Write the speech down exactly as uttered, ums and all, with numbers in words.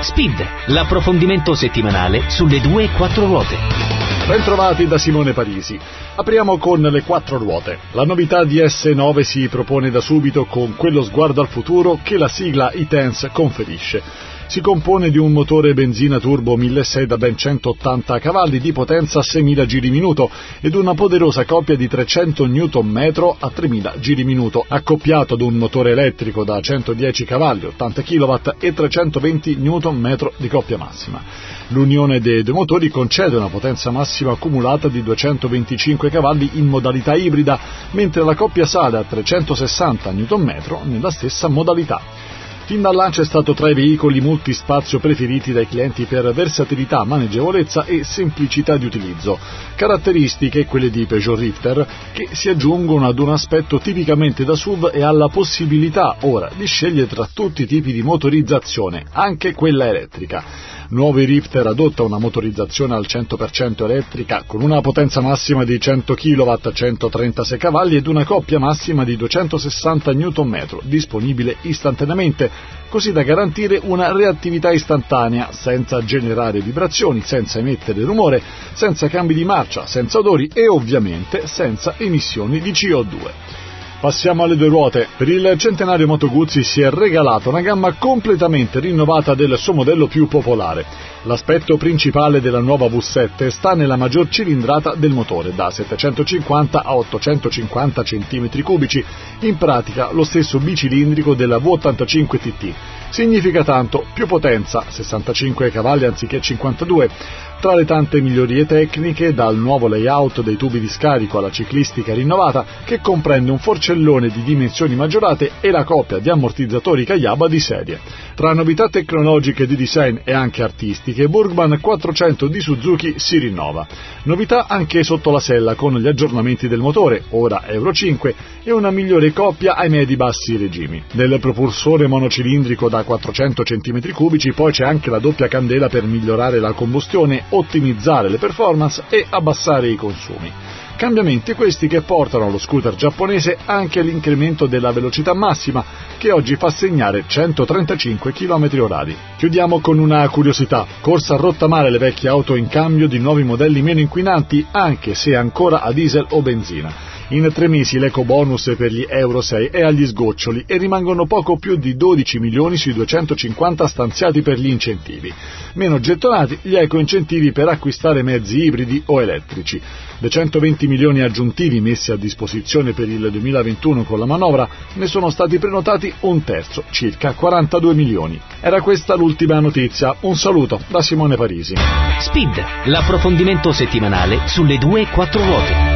Speed, l'approfondimento settimanale sulle due e quattro ruote. Bentrovati da Simone Parisi. Apriamo con le quattro ruote. La novità di S nove si propone da subito con quello sguardo al futuro che la sigla E-Tense conferisce. Si compone di un motore benzina turbo milleseicento da ben centottanta cavalli di potenza a seimila giri minuto ed una poderosa coppia di trecento newton metro a tremila giri minuto, accoppiato ad un motore elettrico da centodieci cavalli, ottanta chilowatt e trecentoventi newton metro di coppia massima. L'unione dei due motori concede una potenza massima accumulata di duecentoventicinque cavalli in modalità ibrida, mentre la coppia sale a trecentosessanta newton metro nella stessa modalità. Fin dal lancio è stato tra i veicoli multispazio preferiti dai clienti per versatilità, maneggevolezza e semplicità di utilizzo, caratteristiche, quelle di Peugeot Rifter, che si aggiungono ad un aspetto tipicamente da S U V e alla possibilità ora di scegliere tra tutti i tipi di motorizzazione, anche quella elettrica. Nuovi Rifter adotta una motorizzazione al cento per cento elettrica con una potenza massima di cento chilowatt, centotrentasei cavalli ed una coppia massima di duecentosessanta newton metro, disponibile istantaneamente, così da garantire una reattività istantanea, senza generare vibrazioni, senza emettere rumore, senza cambi di marcia, senza odori e ovviamente senza emissioni di C O due. Passiamo alle due ruote. Per il centenario Moto Guzzi si è regalata una gamma completamente rinnovata del suo modello più popolare. L'aspetto principale della nuova V sette sta nella maggior cilindrata del motore, da settecentocinquanta a ottocentocinquanta centimetri cubici, in pratica lo stesso bicilindrico della V ottantacinque T T. Significa tanto, più potenza, sessantacinque cavalli anziché cinquantadue. Tra le tante migliorie tecniche, dal nuovo layout dei tubi di scarico alla ciclistica rinnovata, che comprende un forcellone di dimensioni maggiorate e la coppia di ammortizzatori Kayaba di serie. Tra novità tecnologiche di design e anche artistiche, Burgman quattrocento di Suzuki si rinnova. Novità anche sotto la sella con gli aggiornamenti del motore, ora Euro cinque, e una migliore coppia ai medi-bassi regimi. Nel propulsore monocilindrico da quattrocento centimetri cubici poi c'è anche la doppia candela per migliorare la combustione, ottimizzare le performance e abbassare i consumi. Cambiamenti questi che portano allo scooter giapponese anche l'incremento della velocità massima, che oggi fa segnare centotrentacinque chilometri orari. Chiudiamo con una curiosità: corsa a rottamare le vecchie auto in cambio di nuovi modelli meno inquinanti, anche se ancora a diesel o benzina. In tre mesi l'ecobonus per gli Euro sei è agli sgoccioli e rimangono poco più di dodici milioni sui duecentocinquanta stanziati per gli incentivi. Meno gettonati gli eco-incentivi per acquistare mezzi ibridi o elettrici. Dei centoventi milioni aggiuntivi messi a disposizione per il duemilaventuno con la manovra, ne sono stati prenotati un terzo, circa quarantadue milioni. Era questa l'ultima notizia. Un saluto da Simone Parisi. Speed, l'approfondimento settimanale sulle due e quattro ruote.